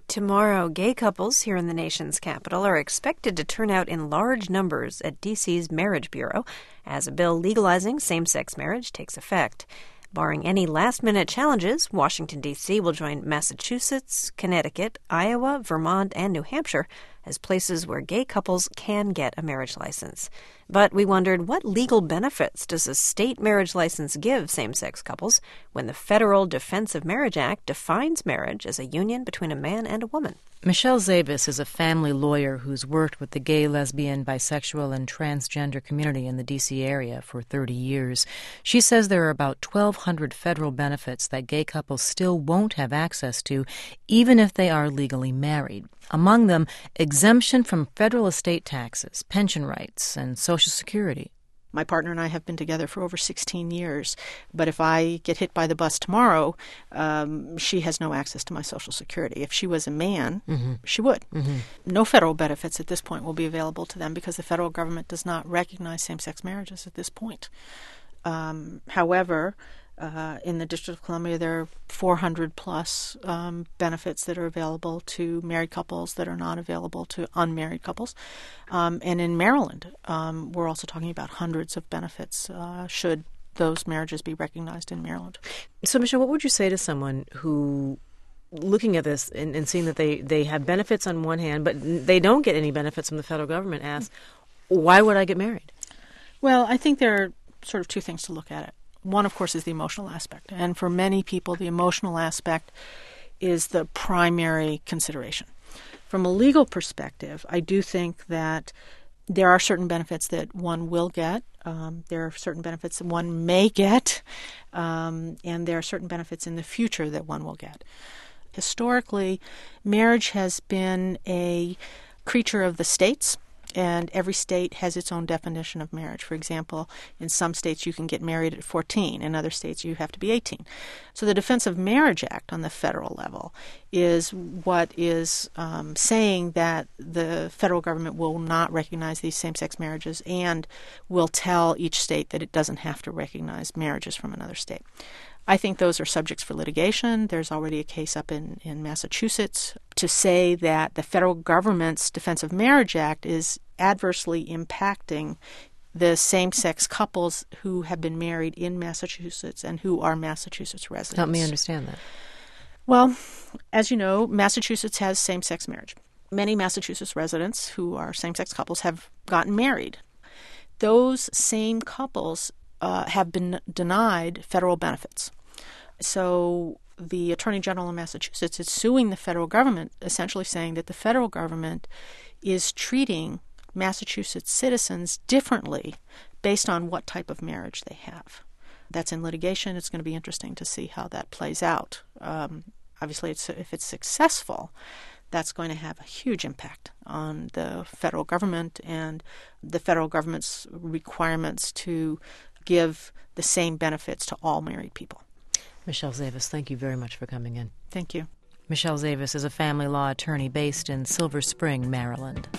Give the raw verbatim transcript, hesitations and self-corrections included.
Tomorrow, gay couples here in the nation's capital are expected to turn out in large numbers at D C's Marriage Bureau as a bill legalizing same-sex marriage takes effect. Barring any last-minute challenges, Washington, D C will join Massachusetts, Connecticut, Iowa, Vermont, and New Hampshire as places where gay couples can get a marriage license. But we wondered, what legal benefits does a state marriage license give same-sex couples when the Federal Defense of Marriage Act defines marriage as a union between a man and a woman? Michelle Zavis is a family lawyer who's worked with the gay, lesbian, bisexual, and transgender community in the D C area for thirty years. She says there are about twelve hundred federal benefits that gay couples still won't have access to, even if they are legally married. Among them, exemption from federal estate taxes, pension rights, and Social Security. My partner and I have been together for over sixteen years, but if I get hit by the bus tomorrow, um, she has no access to my Social Security. If she was a man, mm-hmm. she would. Mm-hmm. No federal benefits at this point will be available to them because the federal government does not recognize same-sex marriages at this point. Um, however, Uh, in the District of Columbia, there are four hundred plus um, benefits that are available to married couples that are not available to unmarried couples. Um, and in Maryland, um, we're also talking about hundreds of benefits uh, should those marriages be recognized in Maryland. So, Michelle, what would you say to someone who, looking at this and, and seeing that they, they have benefits on one hand, but they don't get any benefits from the federal government, asks, why would I get married? Well, I think there are sort of two things to look at it. One, of course, is the emotional aspect. And for many people, the emotional aspect is the primary consideration. From a legal perspective, I do think that there are certain benefits that one will get. Um, there are certain benefits that one may get. Um, and there are certain benefits in the future that one will get. Historically, marriage has been a creature of the states. And every state has its own definition of marriage. For example, in some states you can get married at fourteen. In other states you have to be eighteen. So the Defense of Marriage Act on the federal level is what is um, saying that the federal government will not recognize these same-sex marriages and will tell each state that it doesn't have to recognize marriages from another state. I think those are subjects for litigation. There's already a case up in, in Massachusetts to say that the federal government's Defense of Marriage Act is adversely impacting the same-sex couples who have been married in Massachusetts and who are Massachusetts residents. Help me understand that. Well, as you know, Massachusetts has same-sex marriage. Many Massachusetts residents who are same-sex couples have gotten married. Those same couples uh, have been denied federal benefits. So the Attorney General of Massachusetts is suing the federal government, essentially saying that the federal government is treating Massachusetts citizens differently based on what type of marriage they have. That's in litigation. It's going to be interesting to see how that plays out. Um, obviously, it's, if it's successful, that's going to have a huge impact on the federal government and the federal government's requirements to give the same benefits to all married people. Michelle Zavis, thank you very much for coming in. Thank you. Michelle Zavis is a family law attorney based in Silver Spring, Maryland.